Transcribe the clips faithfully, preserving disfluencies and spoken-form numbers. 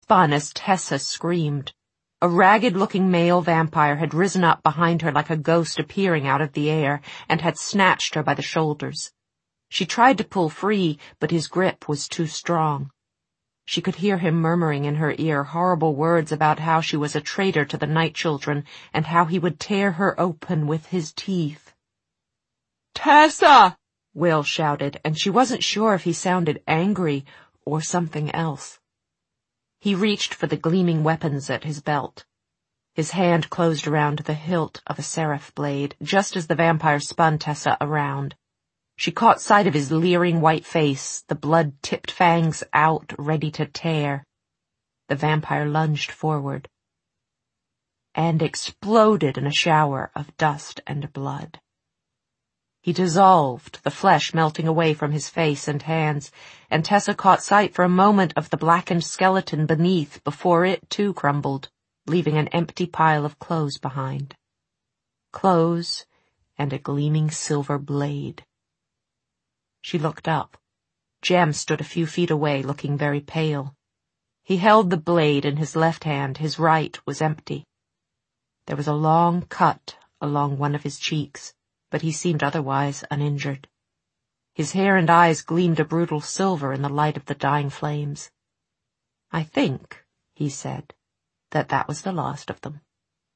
spun as Tessa screamed. A ragged-looking male vampire had risen up behind her like a ghost appearing out of the air, and had snatched her by the shoulders. She tried to pull free, but his grip was too strong. She could hear him murmuring in her ear horrible words about how she was a traitor to the Night Children, and how he would tear her open with his teeth. "Tessa!" Will shouted, and she wasn't sure if he sounded angry or something else. He reached for the gleaming weapons at his belt. His hand closed around the hilt of a seraph blade, just as the vampire spun Tessa around. She caught sight of his leering white face, the blood-tipped fangs out, ready to tear. The vampire lunged forward and exploded in a shower of dust and blood. He dissolved, the flesh melting away from his face and hands, and Tessa caught sight for a moment of the blackened skeleton beneath before it too crumbled, leaving an empty pile of clothes behind. Clothes and a gleaming silver blade. She looked up. Jem stood a few feet away, looking very pale. He held the blade in his left hand, his right was empty. There was a long cut along one of his cheeks, but he seemed otherwise uninjured. His hair and eyes gleamed a brutal silver in the light of the dying flames. "I think," he said, "that that was the last of them."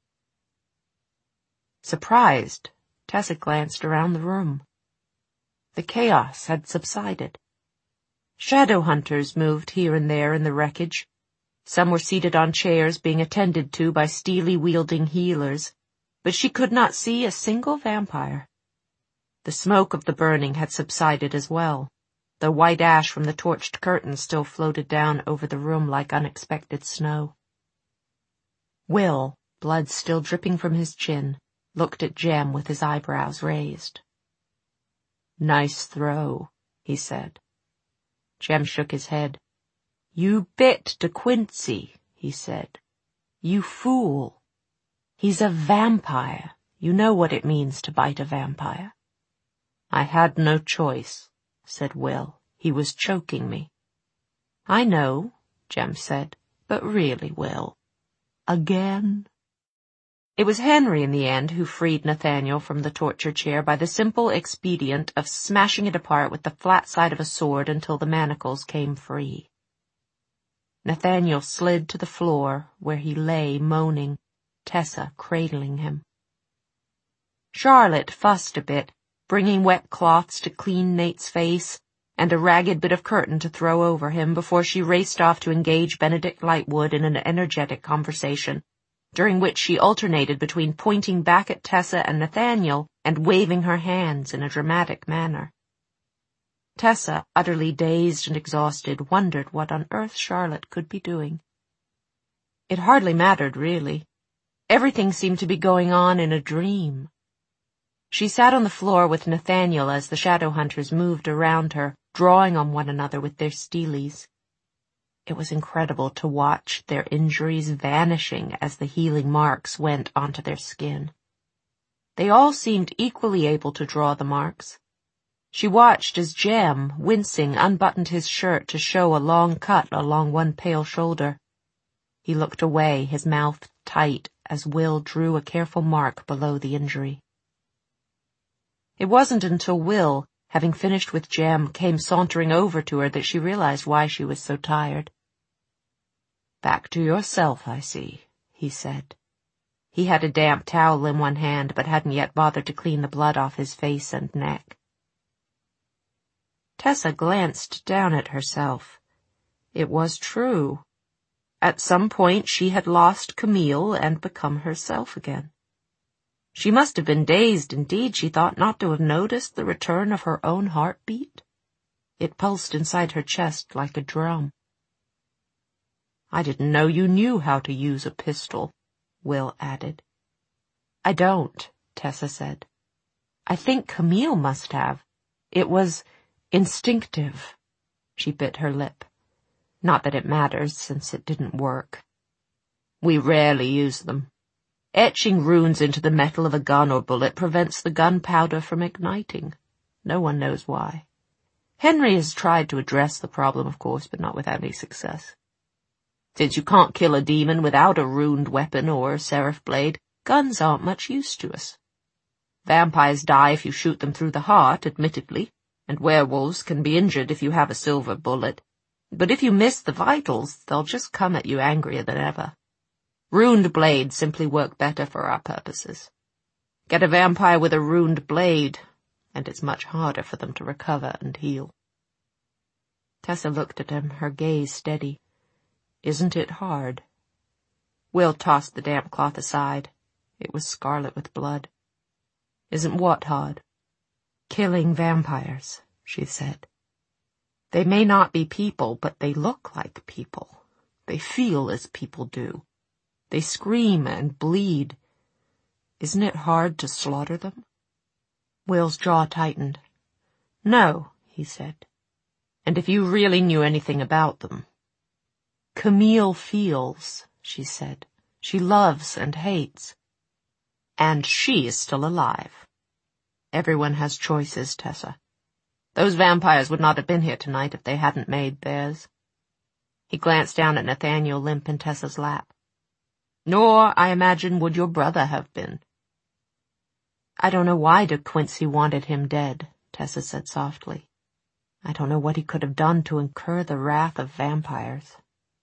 Surprised, Tessa glanced around the room. The chaos had subsided. Shadow hunters moved here and there in the wreckage. Some were seated on chairs being attended to by steely-wielding healers, but she could not see a single vampire. The smoke of the burning had subsided as well. The white ash from the torched curtains still floated down over the room like unexpected snow. Will, blood still dripping from his chin, looked at Jem with his eyebrows raised. "Nice throw," he said. Jem shook his head. "You bit De Quincey," he said. "You fool. He's a vampire. You know what it means to bite a vampire." "I had no choice," said Will. "He was choking me." "I know," Jem said, "but really, Will. Again?" It was Henry in the end who freed Nathaniel from the torture chair by the simple expedient of smashing it apart with the flat side of a sword until the manacles came free. Nathaniel slid to the floor, where he lay moaning, Tessa cradling him. Charlotte fussed a bit, bringing wet cloths to clean Nate's face, and a ragged bit of curtain to throw over him before she raced off to engage Benedict Lightwood in an energetic conversation, during which she alternated between pointing back at Tessa and Nathaniel and waving her hands in a dramatic manner. Tessa, utterly dazed and exhausted, wondered what on earth Charlotte could be doing. It hardly mattered, really. Everything seemed to be going on in a dream. She sat on the floor with Nathaniel as the shadow hunters moved around her, drawing on one another with their steelies. It was incredible to watch their injuries vanishing as the healing marks went onto their skin. They all seemed equally able to draw the marks. She watched as Jem, wincing, unbuttoned his shirt to show a long cut along one pale shoulder. He looked away, his mouth tight, as Will drew a careful mark below the injury. It wasn't until Will, having finished with Jem, came sauntering over to her that she realized why she was so tired. "Back to yourself, I see," he said. He had a damp towel in one hand, but hadn't yet bothered to clean the blood off his face and neck. Tessa glanced down at herself. It was true. At some point she had lost Camille and become herself again. She must have been dazed indeed, she thought, not to have noticed the return of her own heartbeat. It pulsed inside her chest like a drum. "I didn't know you knew how to use a pistol," Will added. "I don't," Tessa said. "I think Camille must have. It was instinctive." She bit her lip. "Not that it matters, since it didn't work. We rarely use them. Etching runes into the metal of a gun or bullet prevents the gunpowder from igniting. No one knows why. Henry has tried to address the problem, of course, but not without any success." Since you can't kill a demon without a runed weapon or a seraph blade, guns aren't much use to us. Vampires die if you shoot them through the heart, admittedly, and werewolves can be injured if you have a silver bullet. But if you miss the vitals, they'll just come at you angrier than ever. Runed blades simply work better for our purposes. Get a vampire with a runed blade, and it's much harder for them to recover and heal. Tessa looked at him, her gaze steady. Isn't it hard? Will tossed the damp cloth aside. It was scarlet with blood. Isn't what hard? Killing vampires, she said. They may not be people, but they look like people. They feel as people do. They scream and bleed. Isn't it hard to slaughter them? Will's jaw tightened. No, he said. And if you really knew anything about them. Camille feels, she said. She loves and hates. And she is still alive. Everyone has choices, Tessa. Those vampires would not have been here tonight if they hadn't made theirs. He glanced down at Nathaniel limp in Tessa's lap. Nor, I imagine, would your brother have been. I don't know why De Quincey wanted him dead, Tessa said softly. I don't know what he could have done to incur the wrath of vampires.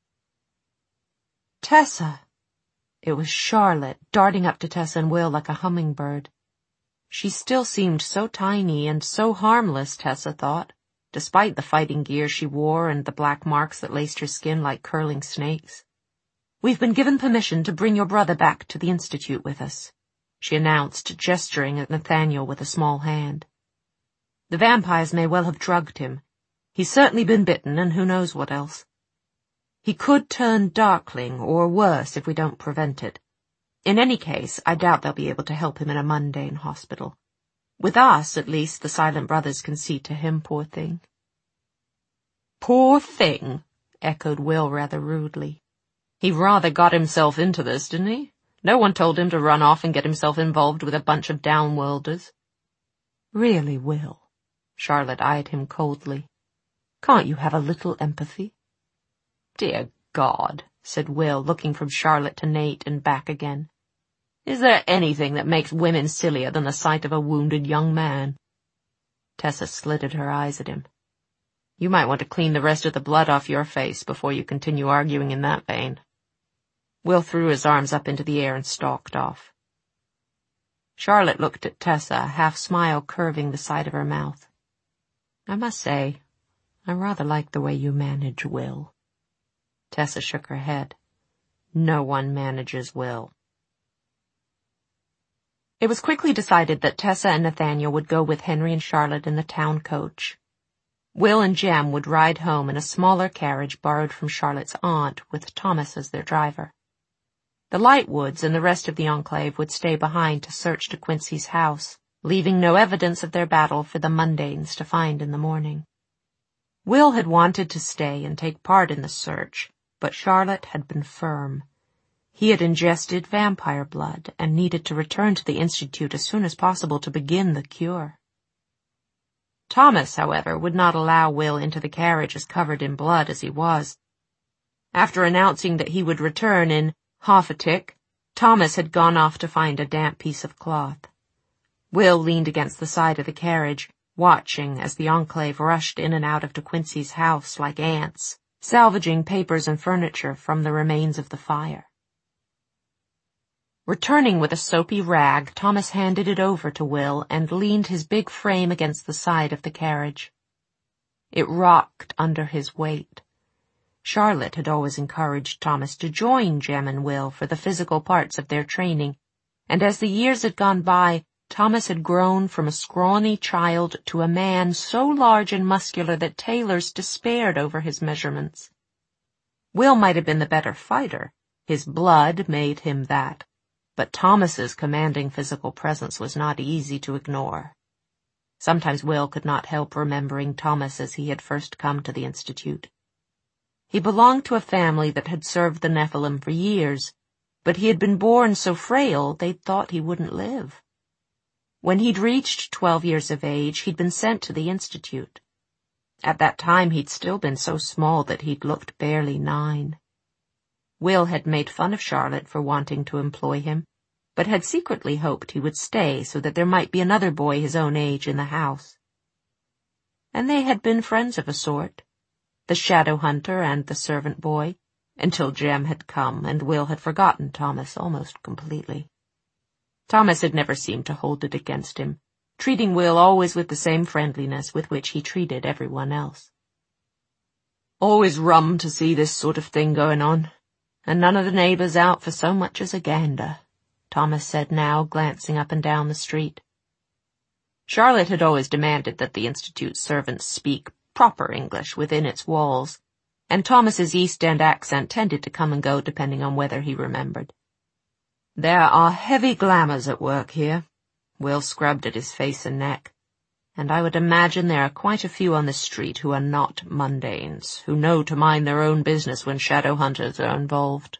Tessa! It was Charlotte, darting up to Tessa and Will like a hummingbird. She still seemed so tiny and so harmless, Tessa thought, despite the fighting gear she wore and the black marks that laced her skin like curling snakes. We've been given permission to bring your brother back to the Institute with us, she announced, gesturing at Nathaniel with a small hand. The vampires may well have drugged him. He's certainly been bitten, and who knows what else. He could turn darkling, or worse if we don't prevent it. In any case, I doubt they'll be able to help him in a mundane hospital. With us, at least, the Silent Brothers can see to him, poor thing. Poor thing, echoed Will rather rudely. He rather got himself into this, didn't he? No one told him to run off and get himself involved with a bunch of downworlders. Really, Will, Charlotte eyed him coldly. Can't you have a little empathy? Dear God, said Will, looking from Charlotte to Nate and back again. Is there anything that makes women sillier than the sight of a wounded young man? Tessa slitted her eyes at him. You might want to clean the rest of the blood off your face before you continue arguing in that vein. Will threw his arms up into the air and stalked off. Charlotte looked at Tessa, a half-smile curving the side of her mouth. I must say, I rather like the way you manage Will. Tessa shook her head. No one manages Will. It was quickly decided that Tessa and Nathaniel would go with Henry and Charlotte in the town coach. Will and Jem would ride home in a smaller carriage borrowed from Charlotte's aunt, with Thomas as their driver. The Lightwoods and the rest of the enclave would stay behind to search De Quincey's house, leaving no evidence of their battle for the mundanes to find in the morning. Will had wanted to stay and take part in the search, but Charlotte had been firm. He had ingested vampire blood and needed to return to the Institute as soon as possible to begin the cure. Thomas, however, would not allow Will into the carriage as covered in blood as he was. After announcing that he would return in half a tick, Thomas had gone off to find a damp piece of cloth. Will leaned against the side of the carriage, watching as the enclave rushed in and out of De Quincey's house like ants, salvaging papers and furniture from the remains of the fire. Returning with a soapy rag, Thomas handed it over to Will and leaned his big frame against the side of the carriage. It rocked under his weight. Charlotte had always encouraged Thomas to join Jem and Will for the physical parts of their training, and as the years had gone by, Thomas had grown from a scrawny child to a man so large and muscular that tailors despaired over his measurements. Will might have been the better fighter. His blood made him that. But Thomas's commanding physical presence was not easy to ignore. Sometimes Will could not help remembering Thomas as he had first come to the Institute. He belonged to a family that had served the Nephilim for years, but he had been born so frail they'd thought he wouldn't live. When he'd reached twelve years of age, he'd been sent to the Institute. At that time he'd still been so small that he'd looked barely nine. Will had made fun of Charlotte for wanting to employ him, but had secretly hoped he would stay so that there might be another boy his own age in the house. And they had been friends of a sort, the shadow hunter and the servant boy, until Jem had come and Will had forgotten Thomas almost completely. Thomas had never seemed to hold it against him, treating Will always with the same friendliness with which he treated everyone else. Always rum to see this sort of thing going on, and none of the neighbours out for so much as a gander, Thomas said now, glancing up and down the street. Charlotte had always demanded that the Institute's servants speak proper English within its walls, and Thomas's East End accent tended to come and go depending on whether he remembered. There are heavy glamours at work here. Will scrubbed at his face and neck. And I would imagine there are quite a few on the street who are not mundanes, who know to mind their own business when shadow hunters are involved.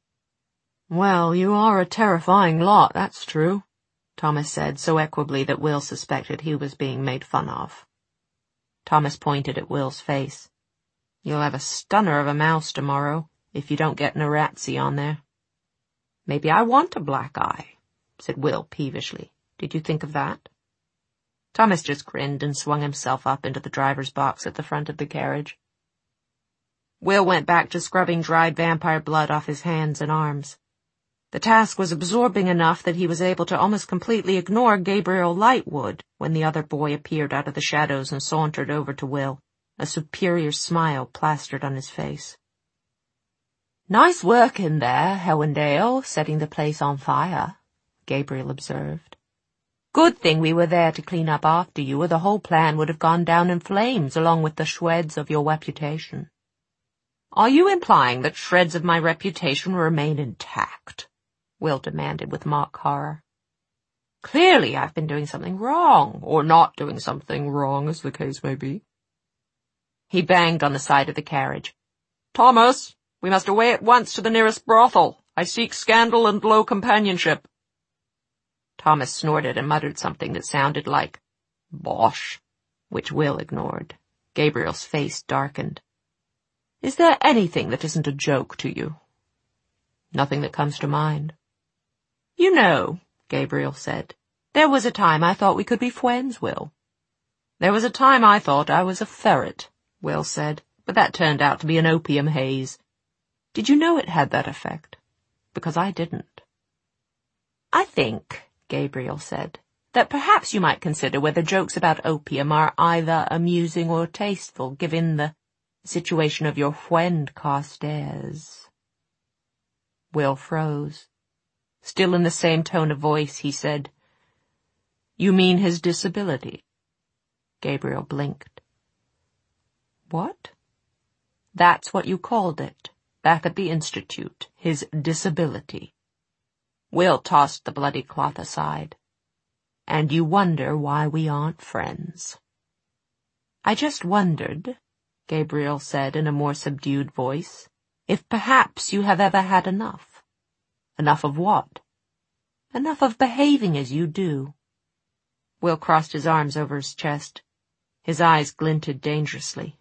Well, you are a terrifying lot, that's true, Thomas said so equably that Will suspected he was being made fun of. Thomas pointed at Will's face. You'll have a stunner of a mouse tomorrow, if you don't get Narazzi on there. Maybe I want a black eye, said Will peevishly. Did you think of that? Thomas just grinned and swung himself up into the driver's box at the front of the carriage. Will went back to scrubbing dried vampire blood off his hands and arms. The task was absorbing enough that he was able to almost completely ignore Gabriel Lightwood when the other boy appeared out of the shadows and sauntered over to Will, a superior smile plastered on his face. Nice work in there, Howendale, setting the place on fire, Gabriel observed. Good thing we were there to clean up after you, or the whole plan would have gone down in flames along with the shreds of your reputation. Are you implying that shreds of my reputation remain intact? Will demanded with mock horror. Clearly I've been doing something wrong, or not doing something wrong, as the case may be. He banged on the side of the carriage. Thomas, we must away at once to the nearest brothel. I seek scandal and low companionship. Thomas snorted and muttered something that sounded like bosh, which Will ignored. Gabriel's face darkened. Is there anything that isn't a joke to you? Nothing that comes to mind. You know, Gabriel said, there was a time I thought we could be friends, Will. There was a time I thought I was a ferret, Will said, but that turned out to be an opium haze. Did you know it had that effect? Because I didn't. I think, Gabriel said, that perhaps you might consider whether jokes about opium are either amusing or tasteful, given the situation of your friend Carstairs. Will froze. Still in the same tone of voice, he said, You mean his disability? Gabriel blinked. What? That's what you called it, back at the Institute, his disability. Will tossed the bloody cloth aside. And you wonder why we aren't friends. I just wondered, Gabriel said in a more subdued voice, if perhaps you have ever had enough. Enough of what? Enough of behaving as you do. Will crossed his arms over his chest. His eyes glinted dangerously.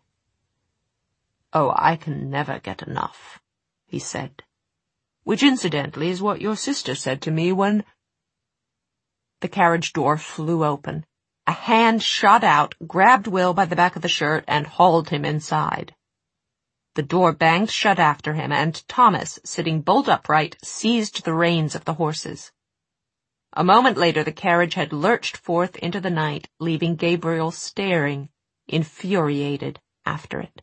Oh, I can never get enough, he said. Which incidentally is what your sister said to me when... The carriage door flew open. A hand shot out, grabbed Will by the back of the shirt, and hauled him inside. The door banged shut after him, and Thomas, sitting bolt upright, seized the reins of the horses. A moment later the carriage had lurched forth into the night, leaving Gabriel staring, infuriated, after it.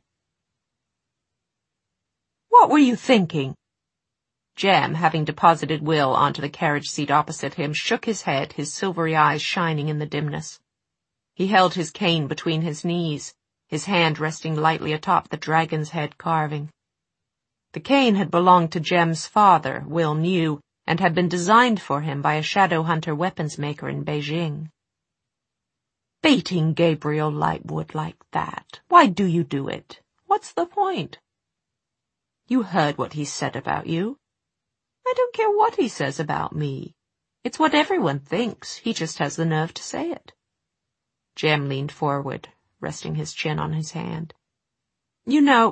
What were you thinking? Jem, having deposited Will onto the carriage seat opposite him, shook his head, his silvery eyes shining in the dimness. He held his cane between his knees, his hand resting lightly atop the dragon's head carving. The cane had belonged to Jem's father, Will knew, and had been designed for him by a shadow hunter weapons maker in Beijing. Baiting Gabriel Lightwood like that. Why do you do it? What's the point? You heard what he said about you. I don't care what he says about me. It's what everyone thinks. He just has the nerve to say it. Jem leaned forward, resting his chin on his hand. You know,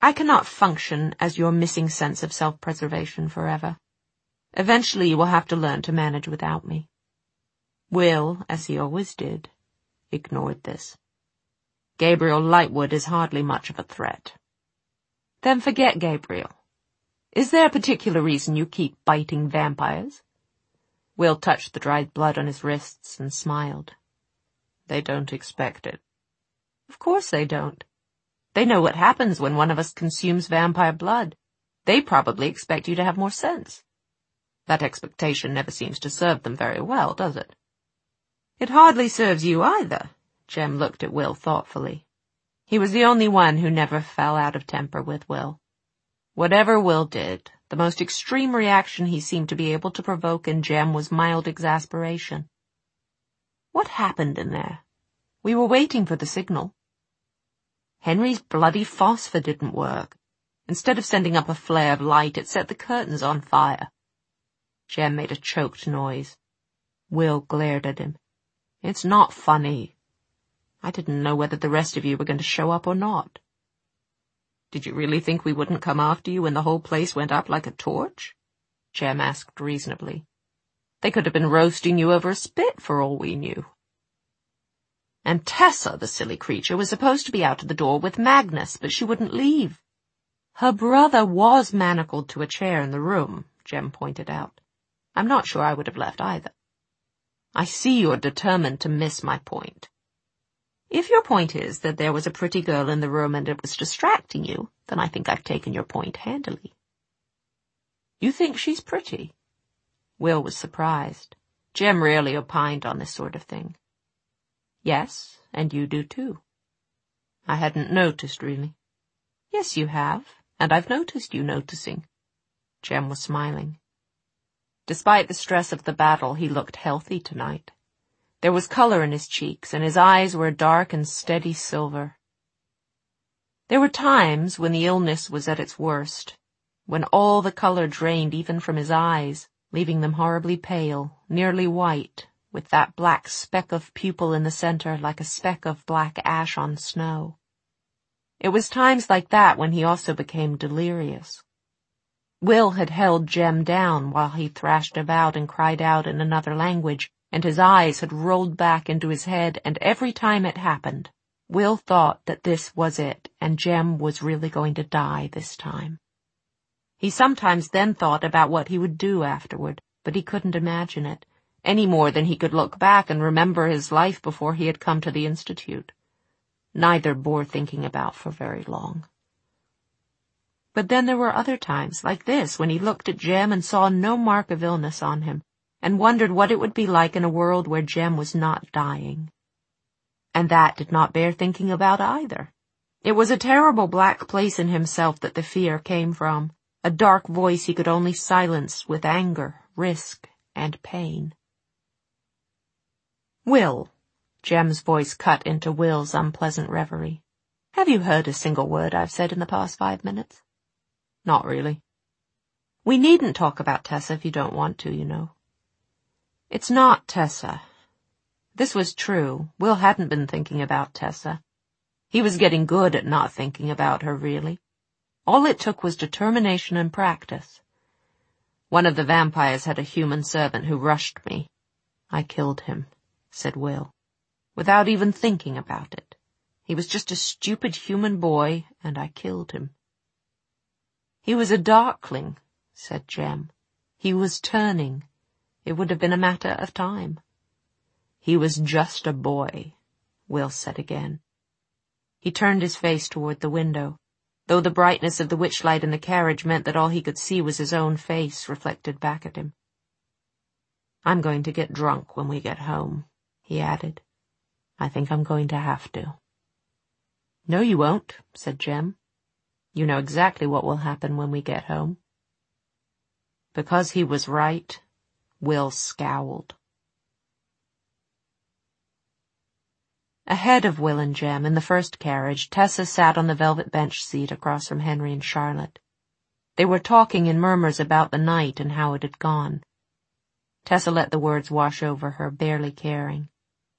I cannot function as your missing sense of self-preservation forever. Eventually you will have to learn to manage without me. Will, as he always did, ignored this. Gabriel Lightwood is hardly much of a threat. Then forget Gabriel. Is there a particular reason you keep biting vampires? Will touched the dried blood on his wrists and smiled. They don't expect it. Of course they don't. They know what happens when one of us consumes vampire blood. They probably expect you to have more sense. That expectation never seems to serve them very well, does it? It hardly serves you either. Jem looked at Will thoughtfully. He was the only one who never fell out of temper with Will. Whatever Will did, the most extreme reaction he seemed to be able to provoke in Jem was mild exasperation. What happened in there? We were waiting for the signal. Henry's bloody phosphor didn't work. Instead of sending up a flare of light, it set the curtains on fire. Jem made a choked noise. Will glared at him. It's not funny. I didn't know whether the rest of you were going to show up or not. Did you really think we wouldn't come after you when the whole place went up like a torch? Jem asked reasonably. They could have been roasting you over a spit for all we knew. And Tessa, the silly creature, was supposed to be out of the door with Magnus, but she wouldn't leave. Her brother was manacled to a chair in the room, Jem pointed out. I'm not sure I would have left either. I see you're determined to miss my point. If your point is that there was a pretty girl in the room and it was distracting you, then I think I've taken your point handily. You think she's pretty? Will was surprised. Jem rarely opined on this sort of thing. Yes, and you do too. I hadn't noticed, really. Yes, you have, and I've noticed you noticing. Jem was smiling. Despite the stress of the battle, he looked healthy tonight. There was color in his cheeks, and his eyes were dark and steady silver. There were times when the illness was at its worst, when all the color drained even from his eyes, leaving them horribly pale, nearly white, with that black speck of pupil in the center like a speck of black ash on snow. It was times like that when he also became delirious. Will had held Jem down while he thrashed about and cried out in another language, and his eyes had rolled back into his head, and every time it happened, Will thought that this was it, and Jem was really going to die this time. He sometimes then thought about what he would do afterward, but he couldn't imagine it, any more than he could look back and remember his life before he had come to the Institute. Neither bore thinking about for very long. But then there were other times, like this, when he looked at Jem and saw no mark of illness on him, and wondered what it would be like in a world where Jem was not dying. And that did not bear thinking about either. It was a terrible black place in himself that the fear came from, a dark voice he could only silence with anger, risk, and pain. Will, Jem's voice cut into Will's unpleasant reverie. Have you heard a single word I've said in the past five minutes? Not really. We needn't talk about Tessa if you don't want to, you know. It's not Tessa. This was true. Will hadn't been thinking about Tessa. He was getting good at not thinking about her, really. All it took was determination and practice. One of the vampires had a human servant who rushed me. I killed him, said Will, without even thinking about it. He was just a stupid human boy, and I killed him. He was a darkling, said Jem. He was turning. It would have been a matter of time. He was just a boy, Will said again. He turned his face toward the window, though the brightness of the witchlight in the carriage meant that all he could see was his own face reflected back at him. I'm going to get drunk when we get home, he added. I think I'm going to have to. No, you won't, said Jem. You know exactly what will happen when we get home. Because he was right, Will scowled. Ahead of Will and Jem, in the first carriage, Tessa sat on the velvet bench seat across from Henry and Charlotte. They were talking in murmurs about the night and how it had gone. Tessa let the words wash over her, barely caring.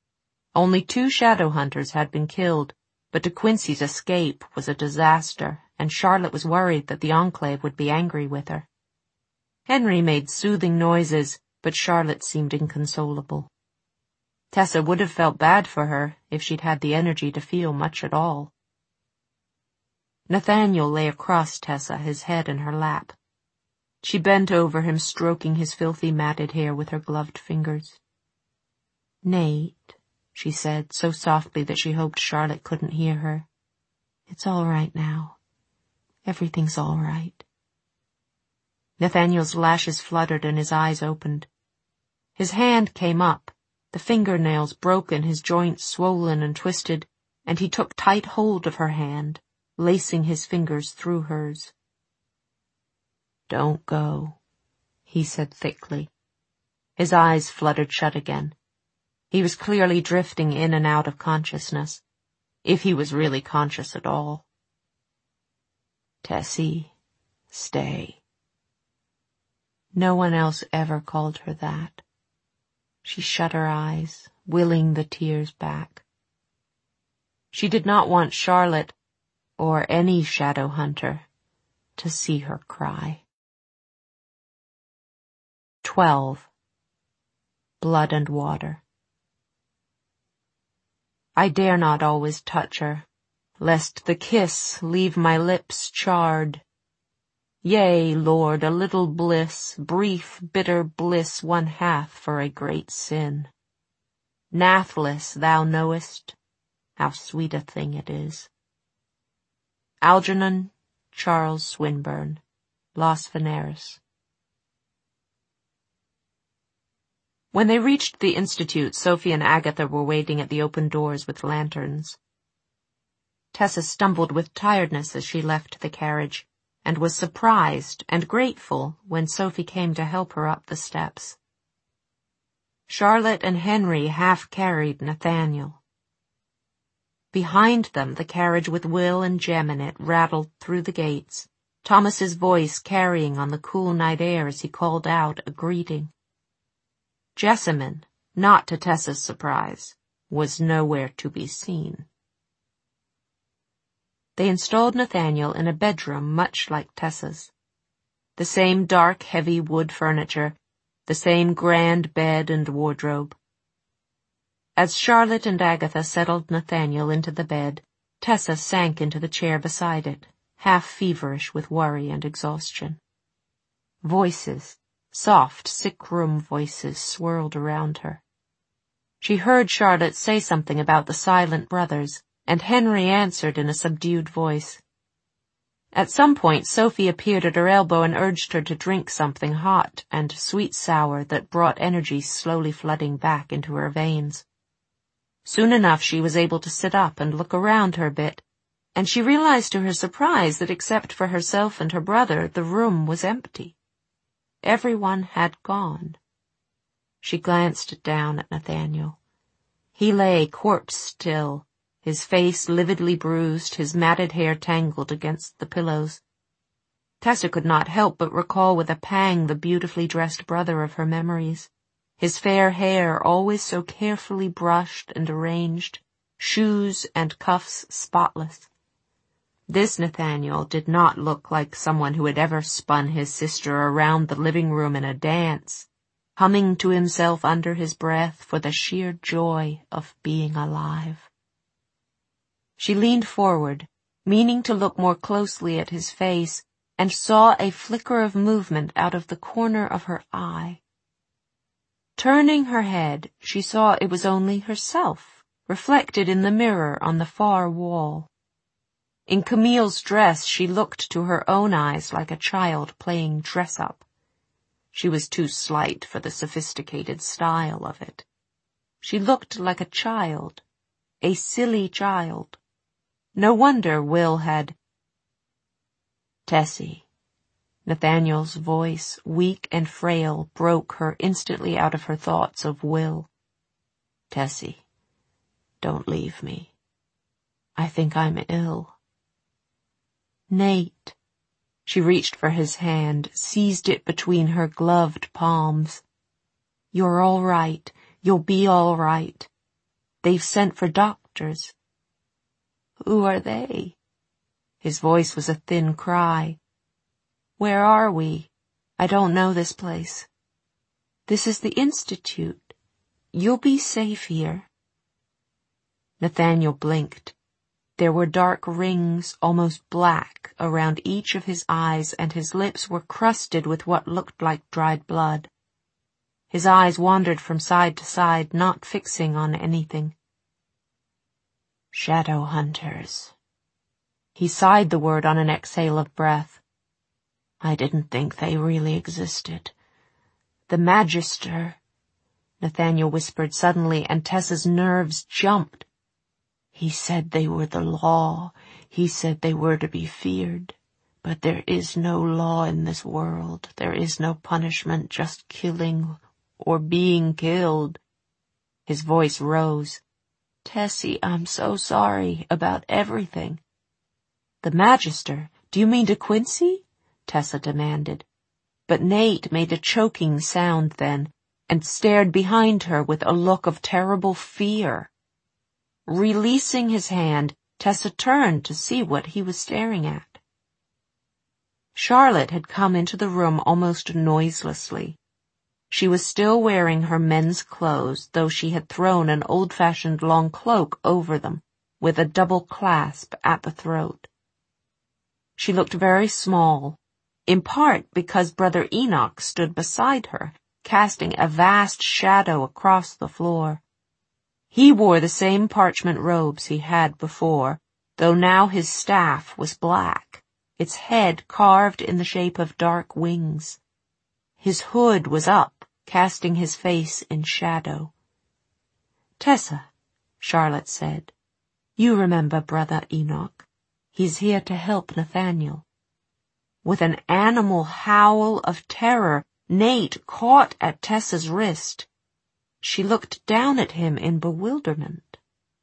Only two shadow hunters had been killed, but De Quincey's escape was a disaster, and Charlotte was worried that the Enclave would be angry with her. Henry made soothing noises, but Charlotte seemed inconsolable. Tessa would have felt bad for her if she'd had the energy to feel much at all. Nathaniel lay across Tessa, his head in her lap. She bent over him, stroking his filthy matted hair with her gloved fingers. "Nate," she said, so softly that she hoped Charlotte couldn't hear her. "It's all right now. Everything's all right." Nathaniel's lashes fluttered and his eyes opened. His hand came up, the fingernails broken, his joints swollen and twisted, and he took tight hold of her hand, lacing his fingers through hers. "Don't go," he said thickly. His eyes fluttered shut again. He was clearly drifting in and out of consciousness, if he was really conscious at all. "Tessie, stay." No one else ever called her that. She shut her eyes, willing the tears back. She did not want Charlotte, or any shadow hunter, to see her cry. Twelve. Blood and Water. I dare not always touch her, lest the kiss leave my lips charred. Yea, Lord, a little bliss, brief, bitter bliss one hath for a great sin. Nathless, thou knowest, how sweet a thing it is. Algernon Charles Swinburne, Los Veneres. When they reached the Institute, Sophie and Agatha were waiting at the open doors with lanterns. Tessa stumbled with tiredness as she left the carriage, and was surprised and grateful when Sophie came to help her up the steps. Charlotte and Henry half carried Nathaniel. Behind them, the carriage with Will and Jem in it rattled through the gates, Thomas's voice carrying on the cool night air as he called out a greeting. Jessamine, not to Tessa's surprise, was nowhere to be seen. They installed Nathaniel in a bedroom much like Tessa's. The same dark, heavy wood furniture, the same grand bed and wardrobe. As Charlotte and Agatha settled Nathaniel into the bed, Tessa sank into the chair beside it, half feverish with worry and exhaustion. Voices, soft, sick-room voices, swirled around her. She heard Charlotte say something about the silent brothers, and Henry answered in a subdued voice. At some point, Sophie appeared at her elbow and urged her to drink something hot and sweet-sour that brought energy slowly flooding back into her veins. Soon enough she was able to sit up and look around her a bit, and she realized to her surprise that except for herself and her brother, the room was empty. Everyone had gone. She glanced down at Nathaniel. He lay corpse-still, his face lividly bruised, his matted hair tangled against the pillows. Tessa could not help but recall with a pang the beautifully dressed brother of her memories, his fair hair always so carefully brushed and arranged, shoes and cuffs spotless. This Nathaniel did not look like someone who had ever spun his sister around the living room in a dance, humming to himself under his breath for the sheer joy of being alive. She leaned forward, meaning to look more closely at his face, and saw a flicker of movement out of the corner of her eye. Turning her head, she saw it was only herself, reflected in the mirror on the far wall. In Camille's dress, she looked to her own eyes like a child playing dress-up. She was too slight for the sophisticated style of it. She looked like a child, a silly child. No wonder Will had... Tessie. Nathaniel's voice, weak and frail, broke her instantly out of her thoughts of Will. Tessie, don't leave me. I think I'm ill. Nate. She reached for his hand, seized it between her gloved palms. You're all right. You'll be all right. They've sent for doctors. Who are they? His voice was a thin cry. "Where are we? I don't know this place." "This is the Institute. You'll be safe here." Nathaniel blinked. There were dark rings, almost black, around each of his eyes, and his lips were crusted with what looked like dried blood. His eyes wandered from side to side, not fixing on anything. "Shadow hunters." He sighed the word on an exhale of breath. "I didn't think they really existed. The Magister," Nathaniel whispered suddenly, and Tessa's nerves jumped. "He said they were the law. He said they were to be feared. But there is no law in this world. There is no punishment, just killing or being killed." His voice rose. "Tessie, I'm so sorry about everything." "The Magister? Do you mean De Quincey?" Tessa demanded. But Nate made a choking sound then, and stared behind her with a look of terrible fear. Releasing his hand, Tessa turned to see what he was staring at. Charlotte had come into the room almost noiselessly. She was still wearing her men's clothes, though she had thrown an old-fashioned long cloak over them, with a double clasp at the throat. She looked very small, in part because Brother Enoch stood beside her, casting a vast shadow across the floor. He wore the same parchment robes he had before, though now his staff was black, its head carved in the shape of dark wings. His hood was up, casting his face in shadow. "Tessa," Charlotte said, "you remember Brother Enoch. He's here to help Nathaniel." With an animal howl of terror, Nate caught at Tessa's wrist. She looked down at him in bewilderment.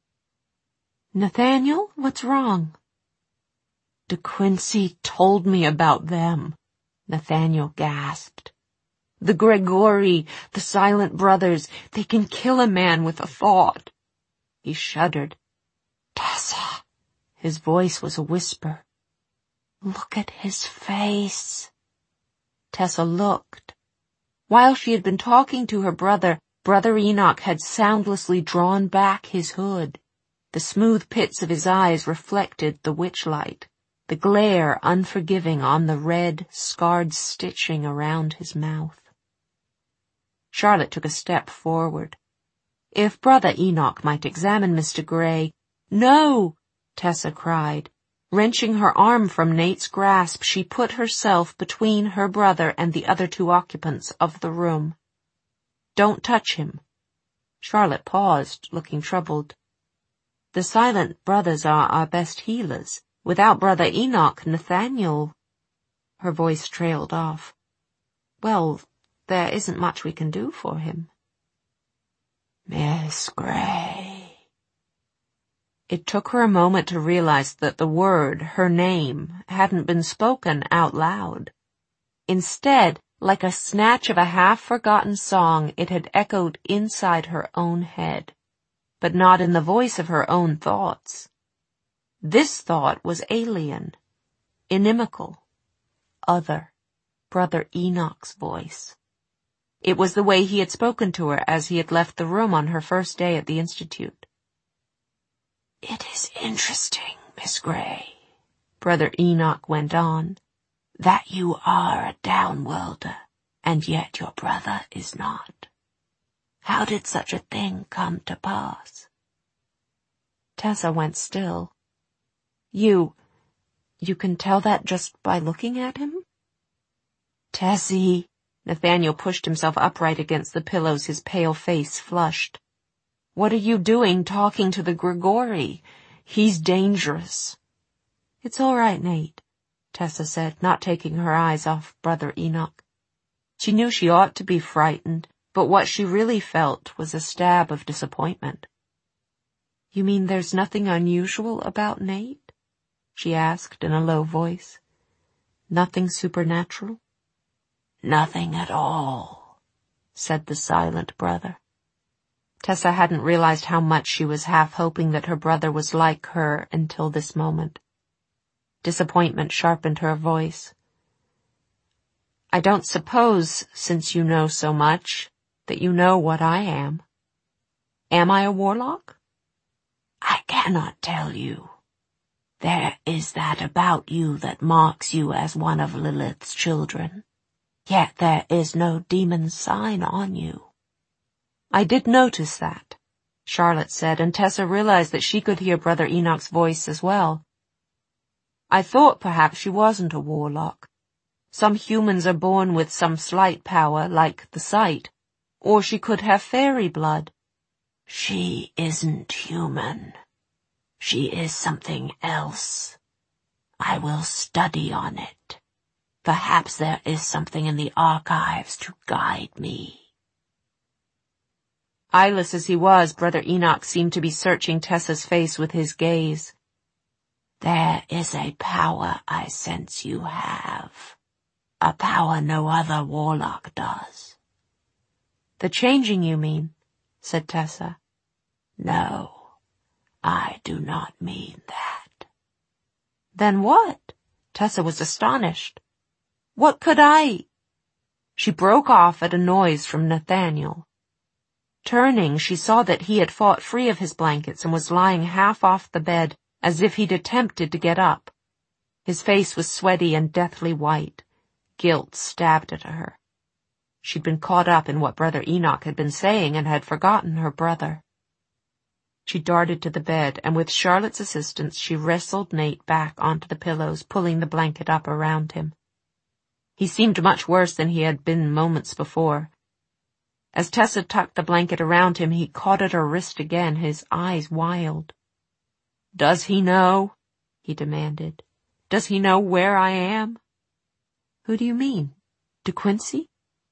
"Nathaniel, what's wrong?" "De Quincey told me about them," Nathaniel gasped. "The Gregori, the Silent Brothers, they can kill a man with a thought." He shuddered. "Tessa," his voice was a whisper. "Look at his face." Tessa looked. While she had been talking to her brother, Brother Enoch had soundlessly drawn back his hood. The smooth pits of his eyes reflected the witchlight, the glare unforgiving on the red, scarred stitching around his mouth. Charlotte took a step forward. "If Brother Enoch might examine Mister Gray—" "No!" Tessa cried. Wrenching her arm from Nate's grasp, she put herself between her brother and the other two occupants of the room. "Don't touch him." Charlotte paused, looking troubled. "The Silent Brothers are our best healers. Without Brother Enoch, Nathaniel—" Her voice trailed off. "Well, there isn't much we can do for him." "Miss Gray." It took her a moment to realize that the word, her name, hadn't been spoken out loud. Instead, like a snatch of a half-forgotten song, it had echoed inside her own head, but not in the voice of her own thoughts. This thought was alien, inimical, other, Brother Enoch's voice. It was the way he had spoken to her as he had left the room on her first day at the Institute. "It is interesting, Miss Gray," Brother Enoch went on, "that you are a downworlder, and yet your brother is not. How did such a thing come to pass?" Tessa went still. You, you can tell that just by looking at him?" "Tessie," Nathaniel pushed himself upright against the pillows, his pale face flushed. "What are you doing talking to the Gregori? He's dangerous." "It's all right, Nate," Tessa said, not taking her eyes off Brother Enoch. She knew she ought to be frightened, but what she really felt was a stab of disappointment. "You mean there's nothing unusual about Nate?" she asked in a low voice. "Nothing supernatural?" "Nothing at all," said the Silent Brother. Tessa hadn't realized how much she was half hoping that her brother was like her until this moment. Disappointment sharpened her voice. I don't suppose, since you know so much, that you know what I am. Am I a warlock? I cannot tell you. There is that about you that marks you as one of Lilith's children. Yet there is no demon sign on you. I did notice that, Charlotte said, and Tessa realized that she could hear Brother Enoch's voice as well. I thought perhaps she wasn't a warlock. Some humans are born with some slight power, like the sight, or she could have fairy blood. She isn't human. She is something else. I will study on it. Perhaps there is something in the archives to guide me. Eyeless as he was, Brother Enoch seemed to be searching Tessa's face with his gaze. There is a power I sense you have. A power no other warlock does. The changing, you mean, said Tessa. No, I do not mean that. Then what? Tessa was astonished. What could I? She broke off at a noise from Nathaniel. Turning, she saw that he had fought free of his blankets and was lying half off the bed, as if he'd attempted to get up. His face was sweaty and deathly white. Guilt stabbed at her. She'd been caught up in what Brother Enoch had been saying and had forgotten her brother. She darted to the bed, and with Charlotte's assistance she wrestled Nate back onto the pillows, pulling the blanket up around him. He seemed much worse than he had been moments before. As Tessa tucked the blanket around him, he caught at her wrist again, his eyes wild. "Does he know?" he demanded. "Does he know where I am?" "Who do you mean? De Quincey?"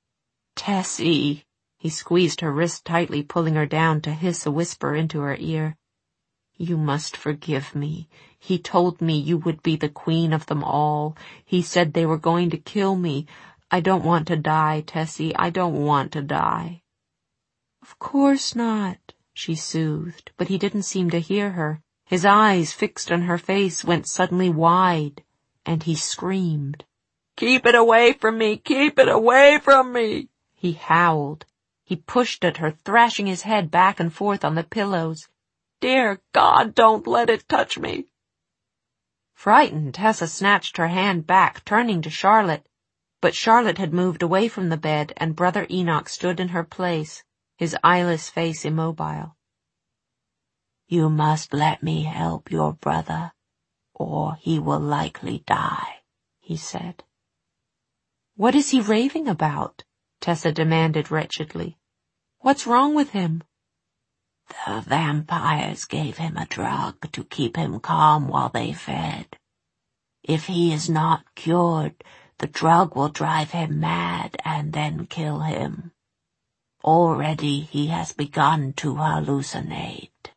"Tessie." He squeezed her wrist tightly, pulling her down to hiss a whisper into her ear. "You must forgive me. He told me you would be the queen of them all. He said they were going to kill me. I don't want to die, Tessie. I don't want to die." "Of course not," she soothed, but he didn't seem to hear her. His eyes, fixed on her face, went suddenly wide, and he screamed. "Keep it away from me! Keep it away from me!" He howled. He pushed at her, thrashing his head back and forth on the pillows. "Dear God, don't let it touch me!" Frightened, Tessa snatched her hand back, turning to Charlotte. But Charlotte had moved away from the bed, and Brother Enoch stood in her place, his eyeless face immobile. "You must let me help your brother, or he will likely die," he said. "What is he raving about?" Tessa demanded wretchedly. "What's wrong with him?" "The vampires gave him a drug to keep him calm while they fed. If he is not cured, the drug will drive him mad and then kill him. Already he has begun to hallucinate."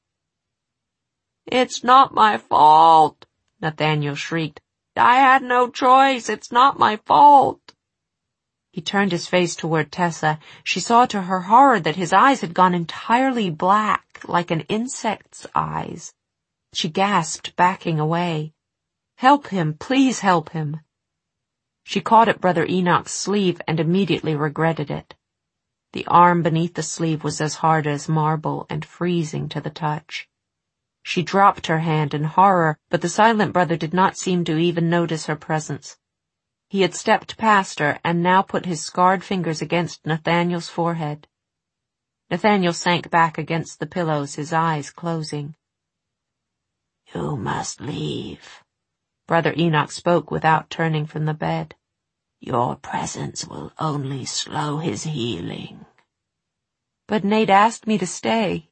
"It's not my fault," Nathaniel shrieked. "I had no choice. It's not my fault." He turned his face toward Tessa. She saw to her horror that his eyes had gone entirely black, like an insect's eyes. She gasped, backing away. "Help him, please help him." She caught at Brother Enoch's sleeve and immediately regretted it. The arm beneath the sleeve was as hard as marble and freezing to the touch. She dropped her hand in horror, but the silent brother did not seem to even notice her presence. He had stepped past her and now put his scarred fingers against Nathaniel's forehead. Nathaniel sank back against the pillows, his eyes closing. "You must leave." Brother Enoch spoke without turning from the bed. "Your presence will only slow his healing." "But Nate asked me to stay."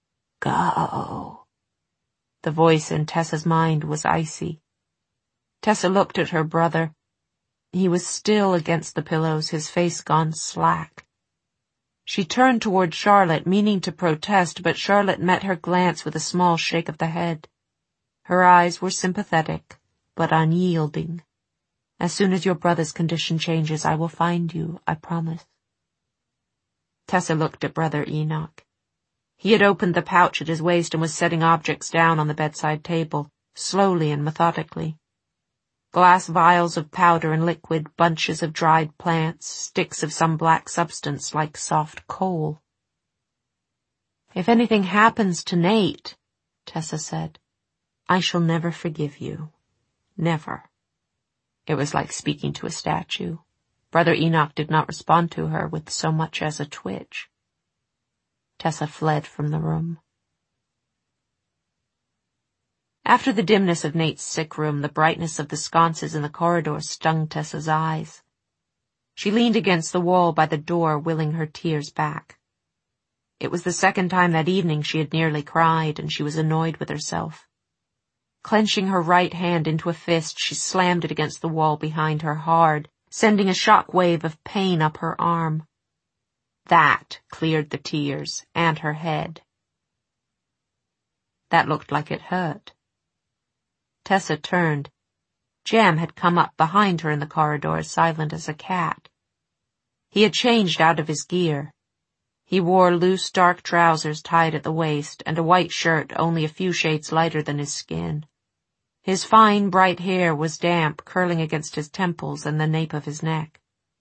"Go." The voice in Tessa's mind was icy. Tessa looked at her brother. He was still against the pillows, his face gone slack. She turned toward Charlotte, meaning to protest, but Charlotte met her glance with a small shake of the head. Her eyes were sympathetic, but unyielding. "As soon as your brother's condition changes, I will find you, I promise." Tessa looked at Brother Enoch. He had opened the pouch at his waist and was setting objects down on the bedside table, slowly and methodically. glass vials of powder and liquid, bunches of dried plants, sticks of some black substance like soft coal. "If anything happens to Nate," Tessa said, "I shall never forgive you. Never." It was like speaking to a statue. Brother Enoch did not respond to her with so much as a twitch. Tessa fled from the room. After the dimness of Nate's sick room, the brightness of the sconces in the corridor stung Tessa's eyes. She leaned against the wall by the door, willing her tears back. It was the second time that evening she had nearly cried, and she was annoyed with herself. Clenching her right hand into a fist, she slammed it against the wall behind her hard, sending a shock wave of pain up her arm. That cleared the tears and her head. That looked like it hurt. Tessa turned. Jem had come up behind her in the corridor, silent as a cat. He had changed out of his gear. He wore loose dark trousers tied at the waist and a white shirt only a few shades lighter than his skin. His fine, bright hair was damp, curling against his temples and the nape of his neck.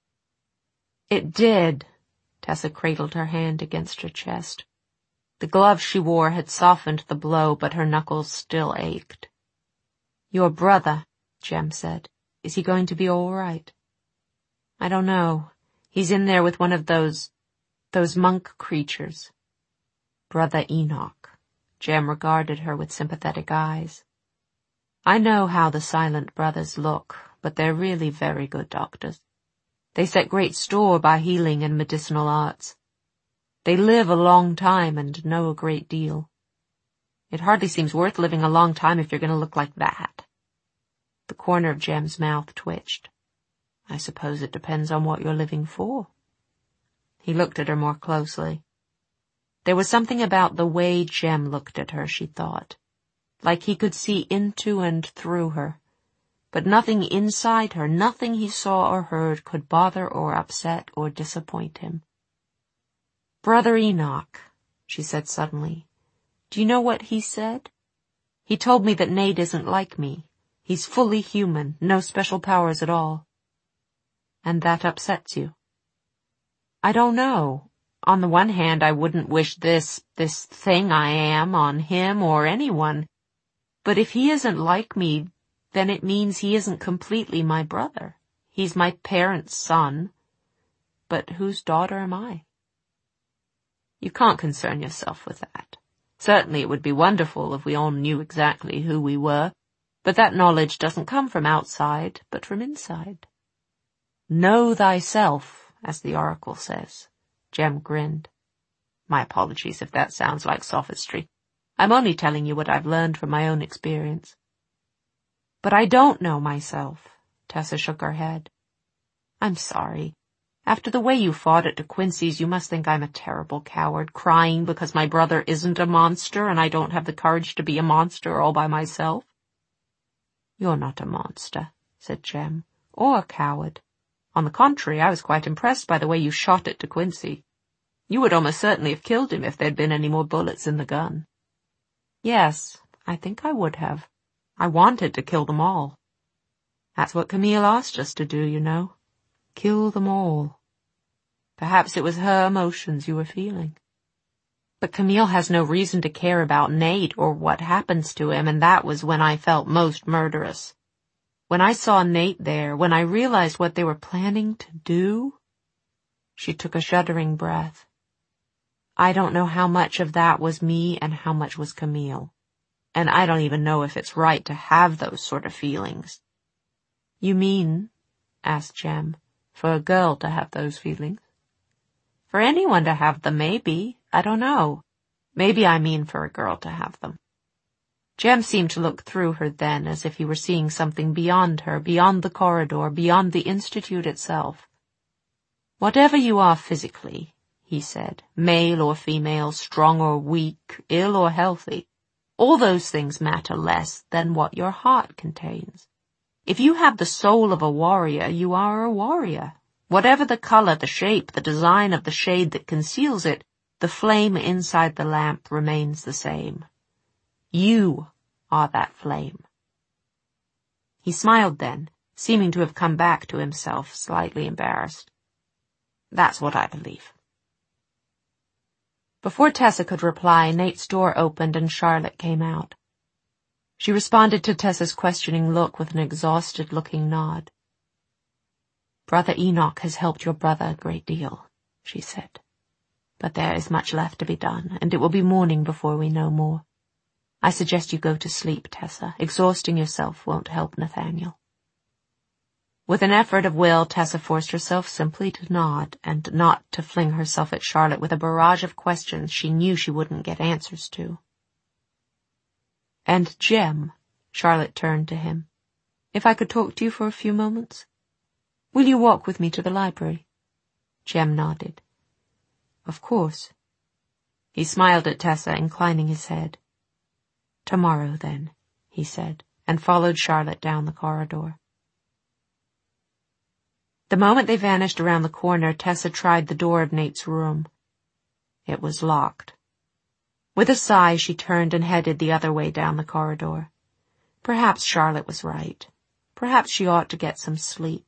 "It did." Tessa cradled her hand against her chest. The glove she wore had softened the blow, but her knuckles still ached. "Your brother," Jem said. "Is he going to be all right?" "I don't know. He's in there with one of those, those monk creatures." "Brother Enoch." Jem regarded her with sympathetic eyes. "I know how the Silent Brothers look, but they're really very good doctors. They set great store by healing and medicinal arts. They live a long time and know a great deal. It hardly seems worth living a long time if you're going to look like that." The corner of Jem's mouth twitched. "I suppose it depends on what you're living for." He looked at her more closely. There was something about the way Jem looked at her, she thought, like he could see into and through her. But nothing inside her, nothing he saw or heard could bother or upset or disappoint him. "Brother Enoch," she said suddenly, "do you know what he said? He told me that Nate isn't like me. He's fully human, no special powers at all." "And that upsets you?" "I don't know. On the one hand, I wouldn't wish this, this thing I am on him or anyone. But if he isn't like me, then it means he isn't completely my brother. He's my parents' son. But whose daughter am I?" "You can't concern yourself with that. Certainly it would be wonderful if we all knew exactly who we were, but that knowledge doesn't come from outside, but from inside." "Know thyself, as the oracle says." Jem grinned. "My apologies if that sounds like sophistry. I'm only telling you what I've learned from my own experience." "But I don't know myself." Tessa shook her head. "I'm sorry. After the way you fought at De Quincy's, you must think I'm a terrible coward, crying because my brother isn't a monster and I don't have the courage to be a monster all by myself." "You're not a monster," said Jem, "or a coward. On the contrary, I was quite impressed by the way you shot at De Quincy. You would almost certainly have killed him if there'd been any more bullets in the gun." "Yes, I think I would have. I wanted to kill them all. That's what Camille asked us to do, you know. Kill them all. Perhaps it was her emotions you were feeling." "But Camille has no reason to care about Nate or what happens to him, and that was when I felt most murderous. When I saw Nate there, when I realized what they were planning to do." She took a shuddering breath. "I don't know how much of that was me and how much was Camille. And I don't even know if it's right to have those sort of feelings." "You mean," asked Jem, "for a girl to have those feelings?" "For anyone to have them, maybe. I don't know. Maybe I mean for a girl to have them." Jem seemed to look through her then, as if he were seeing something beyond her, beyond the corridor, beyond the Institute itself. "Whatever you are physically," he said, "male or female, strong or weak, ill or healthy, all those things matter less than what your heart contains. If you have the soul of a warrior, you are a warrior. Whatever the color, the shape, the design of the shade that conceals it, the flame inside the lamp remains the same. You are that flame." He smiled then, seeming to have come back to himself, slightly embarrassed. That's what I believe. Before Tessa could reply, Nate's door opened and Charlotte came out. She responded to Tessa's questioning look with an exhausted-looking nod. Brother Enoch has helped your brother a great deal, she said. But there is much left to be done, and it will be morning before we know more. I suggest you go to sleep, Tessa. Exhausting yourself won't help Nathaniel. With an effort of will, Tessa forced herself simply to nod, and not to fling herself at Charlotte with a barrage of questions she knew she wouldn't get answers to. And Jem, Charlotte turned to him, if I could talk to you for a few moments? Will you walk with me to the library? Jem nodded. Of course. He smiled at Tessa, inclining his head. Tomorrow, then, he said, and followed Charlotte down the corridor. The moment they vanished around the corner, Tessa tried the door of Nate's room. It was locked. With a sigh, she turned and headed the other way down the corridor. Perhaps Charlotte was right. Perhaps she ought to get some sleep.